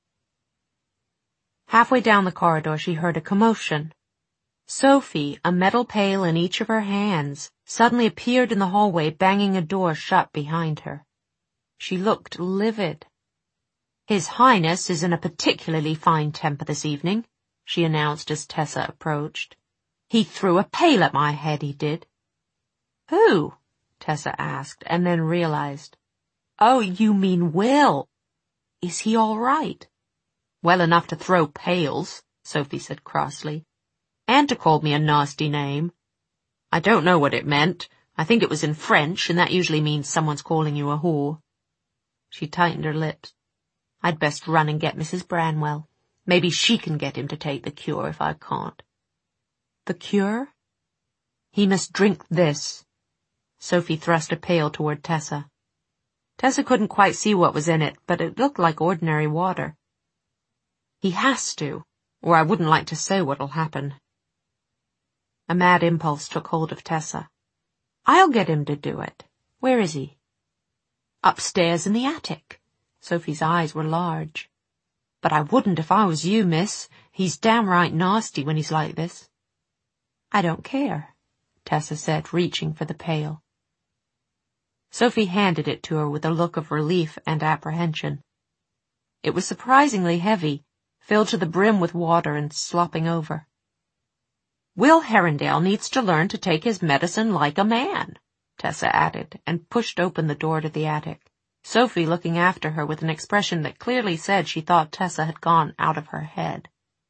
Halfway down the corridor, she heard a commotion. Sophie, a metal pail in each of her hands, suddenly appeared in the hallway, banging a door shut behind her. She looked livid. His Highness is in a particularly fine temper this evening, she announced as Tessa approached. He threw a pail at my head, he did. Who? Tessa asked, and then realized. Oh, you mean Will. Is he all right? Well enough to throw pails, Sophie said crossly, and to call me a nasty name. I don't know what it meant. I think it was in French, and that usually means someone's calling you a whore. She tightened her lips. I'd best run and get Missus Branwell. Maybe she can get him to take the cure if I can't. The cure? He must drink this. Sophie thrust a pail toward Tessa. Tessa couldn't quite see what was in it, but it looked like ordinary water. He has to, or I wouldn't like to say what'll happen. A mad impulse took hold of Tessa. I'll get him to do it. Where is he? Upstairs in the attic. Sophie's eyes were large. But I wouldn't if I was you, miss. He's downright nasty when he's like this. I don't care, Tessa said, reaching for the pail. Sophie handed it to her with a look of relief and apprehension. It was surprisingly heavy, filled to the brim with water and slopping over. Will Herondale needs to learn to take his medicine like a man, Tessa added, and pushed open the door to the attic, Sophie looking after her with an expression that clearly said she thought Tessa had gone out of her head.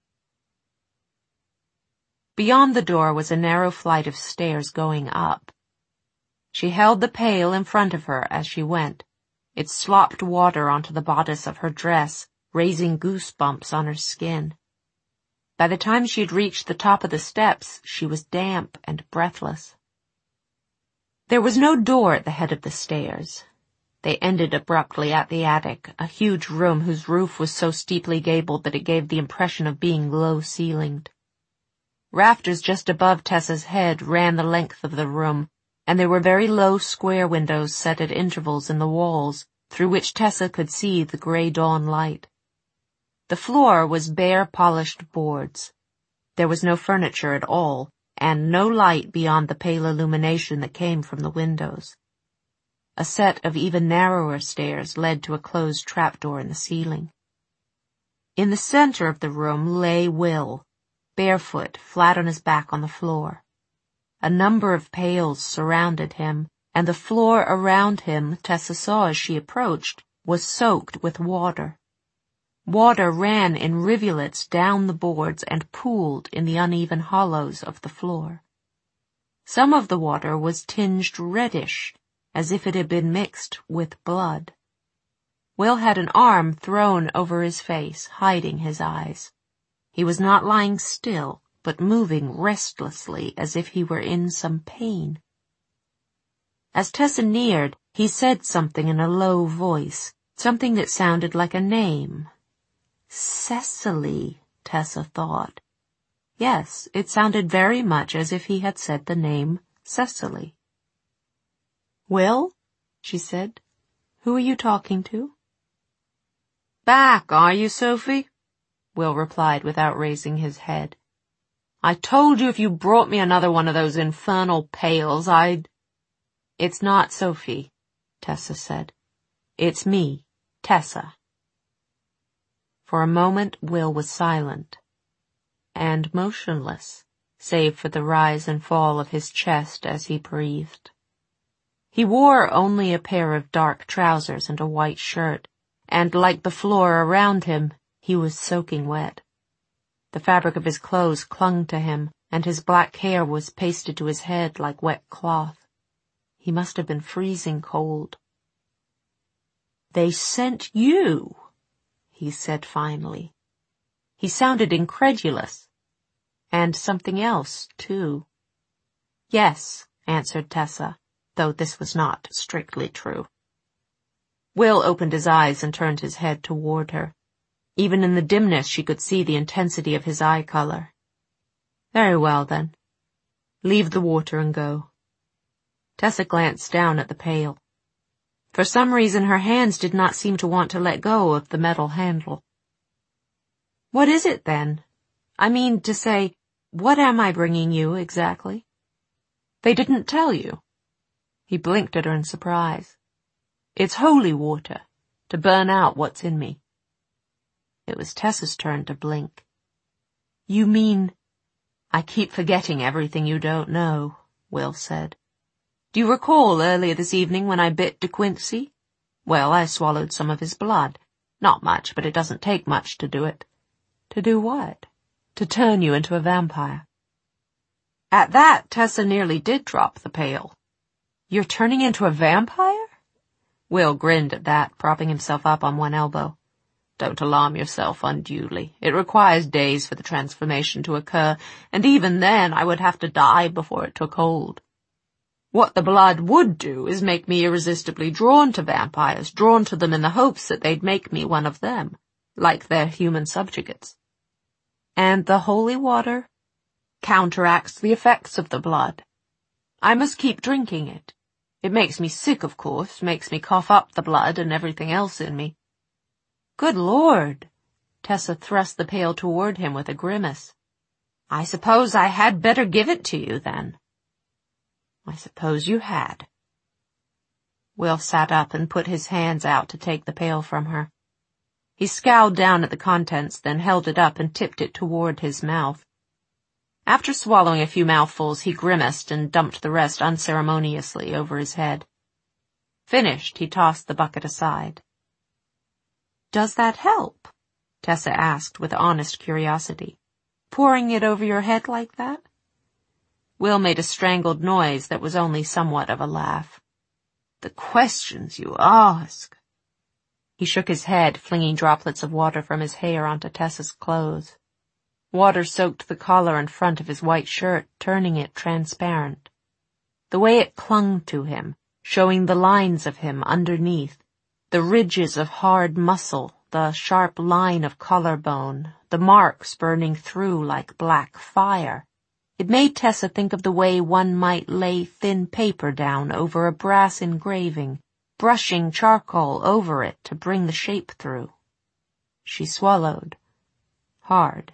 Beyond the door was a narrow flight of stairs going up. She held the pail in front of her as she went. It slopped water onto the bodice of her dress, raising goosebumps on her skin. By the time she had reached the top of the steps, she was damp and breathless. There was no door at the head of the stairs. They ended abruptly at the attic, a huge room whose roof was so steeply gabled that it gave the impression of being low-ceilinged. Rafters just above Tessa's head ran the length of the room, and there were very low square windows set at intervals in the walls, through which Tessa could see the grey dawn light. The floor was bare polished boards. There was no furniture at all, and no light beyond the pale illumination that came from the windows. A set of even narrower stairs led to a closed trapdoor in the ceiling. In the center of the room lay Will, barefoot, flat on his back on the floor. A number of pails surrounded him, and the floor around him, Tessa saw as she approached, was soaked with water. Water ran in rivulets down the boards and pooled in the uneven hollows of the floor. Some of the water was tinged reddish, as if it had been mixed with blood. Will had an arm thrown over his face, hiding his eyes. He was not lying still, but moving restlessly as if he were in some pain. As Tessa neared, he said something in a low voice, something that sounded like a name. Cecily, Tessa thought. Yes, it sounded very much as if he had said the name Cecily. Will, she said, who are you talking to? Back, are you, Sophie? Will replied without raising his head. I told you if you brought me another one of those infernal pails, I'd... It's not Sophie, Tessa said. It's me, Tessa. For a moment, Will was silent and motionless, save for the rise and fall of his chest as he breathed. He wore only a pair of dark trousers and a white shirt, and like the floor around him, he was soaking wet. The fabric of his clothes clung to him, and his black hair was pasted to his head like wet cloth. He must have been freezing cold. They sent you, he said finally. He sounded incredulous. And something else, too. Yes, answered Tessa, though this was not strictly true. Will opened his eyes and turned his head toward her. Even in the dimness she could see the intensity of his eye color. Very well, then. Leave the water and go. Tessa glanced down at the pail. For some reason her hands did not seem to want to let go of the metal handle. What is it, then? I mean to say, what am I bringing you, exactly? They didn't tell you. He blinked at her in surprise. It's holy water, to burn out what's in me. It was Tessa's turn to blink. You mean... I keep forgetting everything you don't know, Will said. Do you recall earlier this evening when I bit De Quincey? Well, I swallowed some of his blood. Not much, but it doesn't take much to do it. To do what? To turn you into a vampire. At that, Tessa nearly did drop the pail. You're turning into a vampire? Will grinned at that, propping himself up on one elbow. Don't alarm yourself unduly. It requires days for the transformation to occur, and even then I would have to die before it took hold. What the blood would do is make me irresistibly drawn to vampires, drawn to them in the hopes that they'd make me one of them, like their human subjugates. And the holy water counteracts the effects of the blood. I must keep drinking it. It makes me sick, of course, makes me cough up the blood and everything else in me. Good Lord! Tessa thrust the pail toward him with a grimace. I suppose I had better give it to you, then. I suppose you had. Will sat up and put his hands out to take the pail from her. He scowled down at the contents, then held it up and tipped it toward his mouth. After swallowing a few mouthfuls, he grimaced and dumped the rest unceremoniously over his head. Finished, he tossed the bucket aside. Does that help? Tessa asked with honest curiosity. Pouring it over your head like that? Will made a strangled noise that was only somewhat of a laugh. The questions you ask. He shook his head, flinging droplets of water from his hair onto Tessa's clothes. Water soaked the collar and front of his white shirt, turning it transparent. The way it clung to him, showing the lines of him underneath, the ridges of hard muscle, the sharp line of collarbone, the marks burning through like black fire. It made Tessa think of the way one might lay thin paper down over a brass engraving, brushing charcoal over it to bring the shape through. She swallowed. Hard.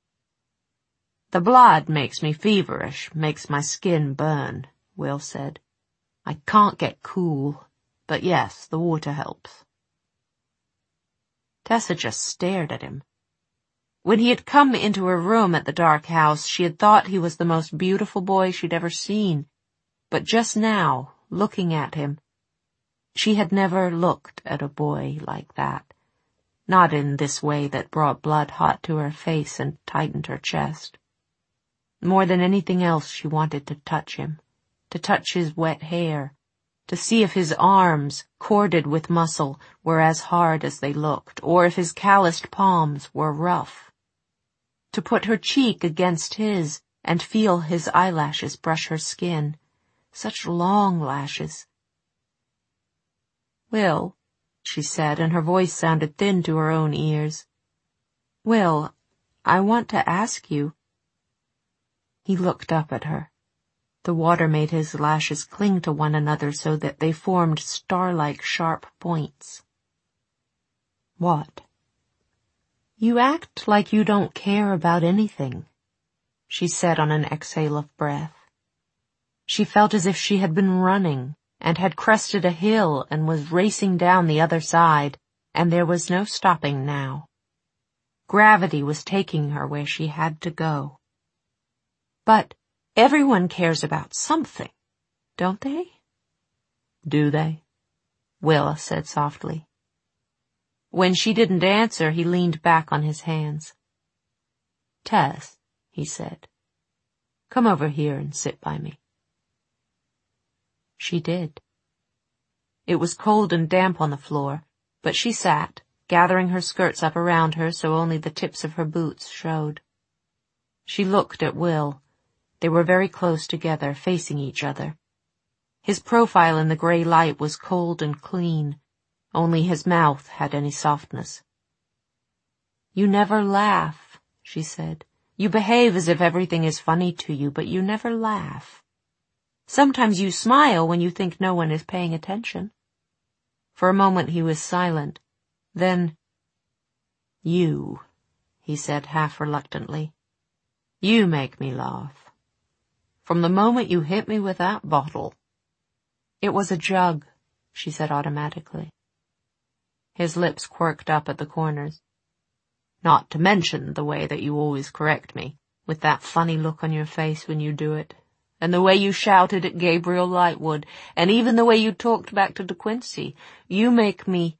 The blood makes me feverish, makes my skin burn, Will said. I can't get cool, but yes, the water helps. Tessa just stared at him. When he had come into her room at the dark house, she had thought he was the most beautiful boy she'd ever seen. But just now, looking at him, she had never looked at a boy like that. Not in this way that brought blood hot to her face and tightened her chest. More than anything else, she wanted to touch him, to touch his wet hair, to see if his arms, corded with muscle, were as hard as they looked, or if his calloused palms were rough. To put her cheek against his and feel his eyelashes brush her skin. Such long lashes. Will, she said, and her voice sounded thin to her own ears. Will, I want to ask you. He looked up at her. The water made his lashes cling to one another so that they formed star-like sharp points. What? You act like you don't care about anything, she said on an exhale of breath. She felt as if she had been running and had crested a hill and was racing down the other side, and there was no stopping now. Gravity was taking her where she had to go. But everyone cares about something, don't they? Do they? Will said softly. When she didn't answer, he leaned back on his hands. Tess, he said, come over here and sit by me. She did. It was cold and damp on the floor, but she sat, gathering her skirts up around her so only the tips of her boots showed. She looked at Will. They were very close together, facing each other. His profile in the gray light was cold and clean. Only his mouth had any softness. You never laugh, she said. You behave as if everything is funny to you, but you never laugh. Sometimes you smile when you think no one is paying attention. For a moment he was silent. Then, you, he said half reluctantly. You make me laugh. From the moment you hit me with that bottle. It was a jug, she said automatically. His lips quirked up at the corners. Not to mention the way that you always correct me, with that funny look on your face when you do it, and the way you shouted at Gabriel Lightwood, and even the way you talked back to De Quincey. You make me...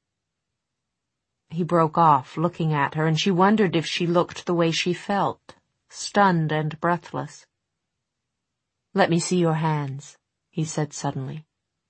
He broke off, looking at her, and she wondered if she looked the way she felt, stunned and breathless. Let me see your hands, he said suddenly.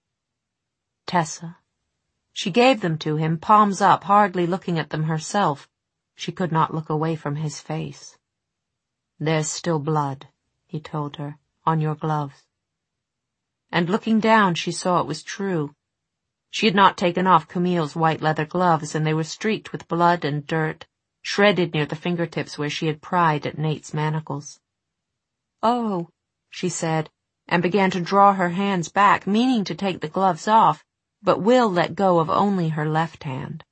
Tessa. She gave them to him, palms up, hardly looking at them herself. She could not look away from his face. There's still blood, he told her, on your gloves. And looking down, she saw it was true. She had not taken off Camille's white leather gloves, and they were streaked with blood and dirt, shredded near the fingertips where she had pried at Nate's manacles. Oh, she said, and began to draw her hands back, meaning to take the gloves off, but Will let go of only her left hand.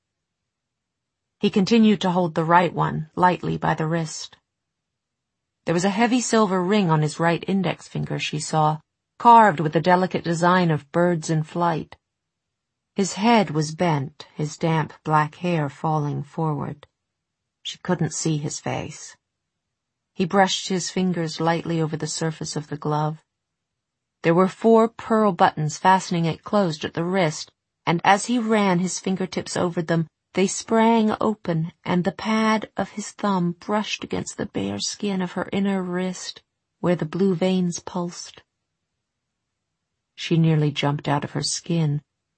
He continued to hold the right one lightly by the wrist. There was a heavy silver ring on his right index finger, she saw, carved with a delicate design of birds in flight. His head was bent, his damp black hair falling forward. She couldn't see his face. He brushed his fingers lightly over the surface of the glove. There were four pearl buttons fastening it closed at the wrist, and as he ran his fingertips over them, they sprang open, and the pad of his thumb brushed against the bare skin of her inner wrist, where the blue veins pulsed. She nearly jumped out of her skin.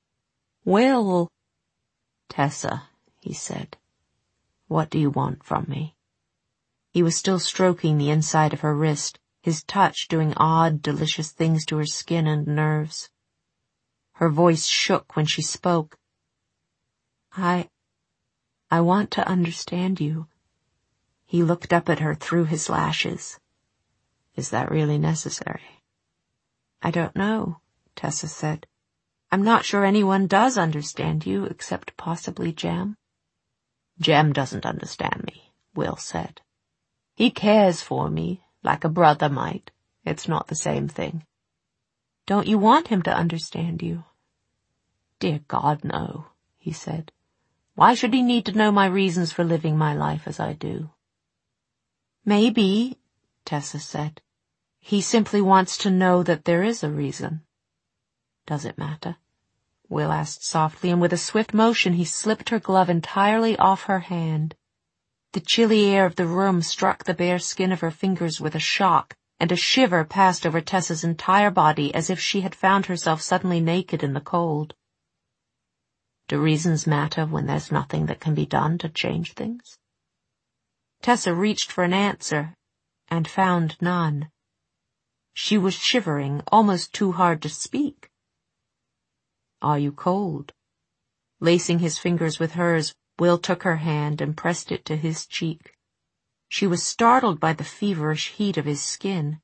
Will, Tessa, he said, what do you want from me? He was still stroking the inside of her wrist, his touch doing odd, delicious things to her skin and nerves. Her voice shook when she spoke. I... I want to understand you. He looked up at her through his lashes. Is that really necessary? I don't know, Tessa said. I'm not sure anyone does understand you, except possibly Jem. Jem doesn't understand me, Will said. He cares for me, like a brother might. It's not the same thing. Don't you want him to understand you? Dear God, no, he said. Why should he need to know my reasons for living my life as I do? Maybe, Tessa said. He simply wants to know that there is a reason. Does it matter? Will asked softly, and with a swift motion he slipped her glove entirely off her hand. The chilly air of the room struck the bare skin of her fingers with a shock, and a shiver passed over Tessa's entire body as if she had found herself suddenly naked in the cold. Do reasons matter when there's nothing that can be done to change things? Tessa reached for an answer, and found none. She was shivering, almost too hard to speak. Are you cold? Lacing his fingers with hers, Will took her hand and pressed it to his cheek. She was startled by the feverish heat of his skin.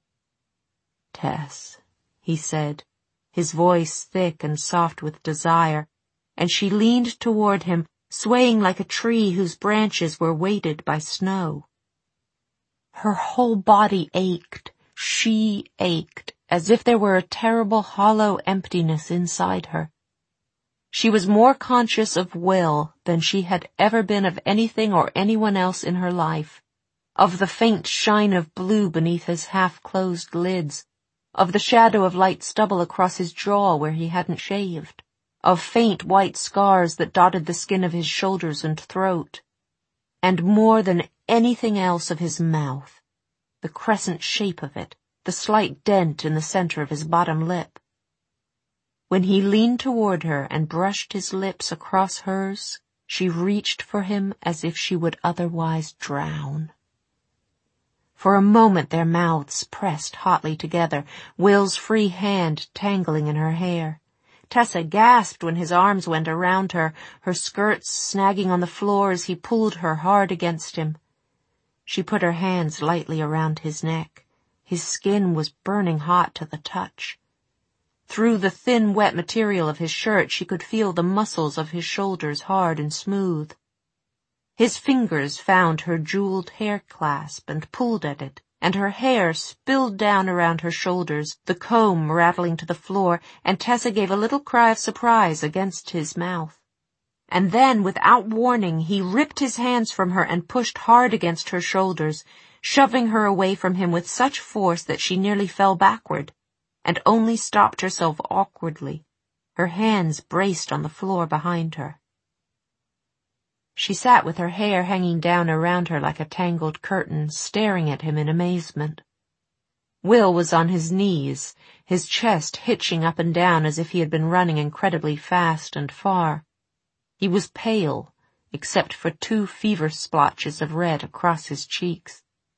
Tess, he said, his voice thick and soft with desire, and she leaned toward him swaying like a tree whose branches were weighted by snow. Her whole body ached, she ached, as if there were a terrible hollow emptiness inside her. She was more conscious of Will than she had ever been of anything or anyone else in her life, of the faint shine of blue beneath his half-closed lids, of the shadow of light stubble across his jaw where he hadn't shaved, of faint white scars that dotted the skin of his shoulders and throat, and more than anything else of his mouth, the crescent shape of it, the slight dent in the center of his bottom lip. When he leaned toward her and brushed his lips across hers, she reached for him as if she would otherwise drown. For a moment their mouths pressed hotly together, Will's free hand tangling in her hair. Tessa gasped when his arms went around her, her skirts snagging on the floor as he pulled her hard against him. She put her hands lightly around his neck. His skin was burning hot to the touch. Through the thin, wet material of his shirt she could feel the muscles of his shoulders hard and smooth. His fingers found her jeweled hair clasp and pulled at it, and her hair spilled down around her shoulders, the comb rattling to the floor, and Tessa gave a little cry of surprise against his mouth. And then, without warning, he ripped his hands from her and pushed hard against her shoulders, shoving her away from him with such force that she nearly fell backward, and only stopped herself awkwardly, her hands braced on the floor behind her. She sat with her hair hanging down around her like a tangled curtain, staring at him in amazement. Will was on his knees, his chest hitching up and down as if he had been running incredibly fast and far. He was pale, except for two fever splotches of red across his cheeks.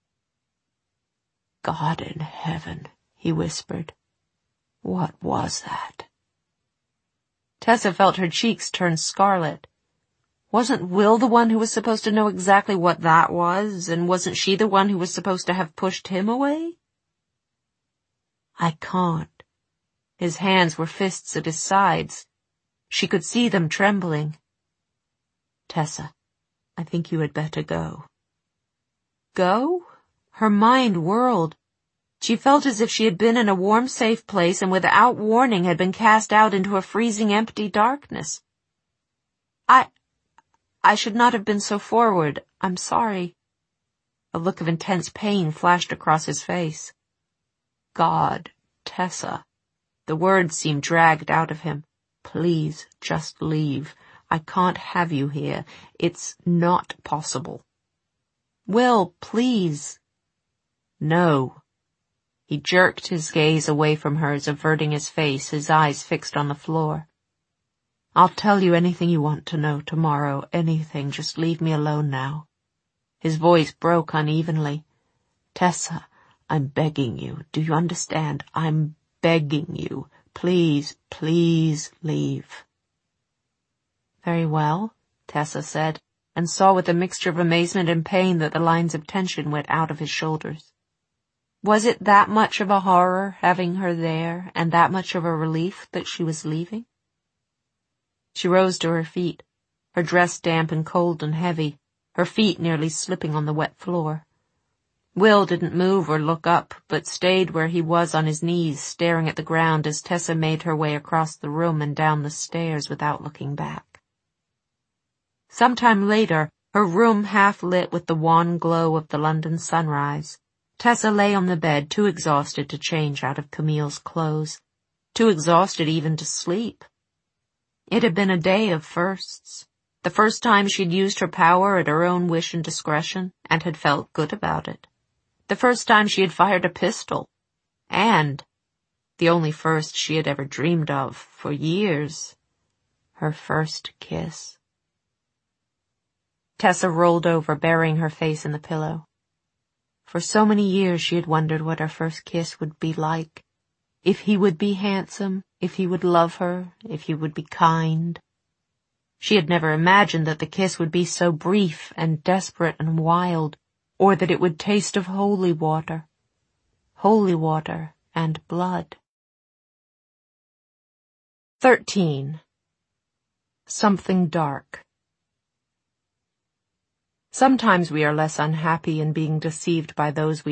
"God in heaven," he whispered. "What was that?" Tessa felt her cheeks turn scarlet. Wasn't Will the one who was supposed to know exactly what that was, and wasn't she the one who was supposed to have pushed him away? "I can't." His hands were fists at his sides. She could see them trembling. "Tessa, I think you had better go." Go? Her mind whirled. She felt as if she had been in a warm, safe place and without warning had been cast out into a freezing, empty darkness. I... I should not have been so forward. I'm sorry." A look of intense pain flashed across his face. "God, Tessa." The words seemed dragged out of him. "Please, just leave. I can't have you here. It's not possible." "Will, please." "No." He jerked his gaze away from hers, averting his face, his eyes fixed on the floor. "I'll tell you anything you want to know tomorrow, anything. Just leave me alone now." His voice broke unevenly. "Tessa, I'm begging you. Do you understand? I'm begging you. Please, please leave." "Very well," Tessa said, and saw with a mixture of amazement and pain that the lines of tension went out of his shoulders. Was it that much of a horror having her there, and that much of a relief that she was leaving? She rose to her feet, her dress damp and cold and heavy, her feet nearly slipping on the wet floor. Will didn't move or look up, but stayed where he was on his knees, staring at the ground as Tessa made her way across the room and down the stairs without looking back. Sometime later, her room half lit with the wan glow of the London sunrise, Tessa lay on the bed, too exhausted to change out of Camille's clothes, too exhausted even to sleep. It had been a day of firsts, the first time she'd used her power at her own wish and discretion, and had felt good about it. The first time she had fired a pistol, and, the only first she had ever dreamed of for years, her first kiss. Tessa rolled over, burying her face in the pillow. For so many years she had wondered what her first kiss would be like, if he would be handsome, if he would love her, if he would be kind. She had never imagined that the kiss would be so brief and desperate and wild, or that it would taste of holy water, holy water and blood. Thirteen. Something dark. Sometimes we are less unhappy in being deceived by those we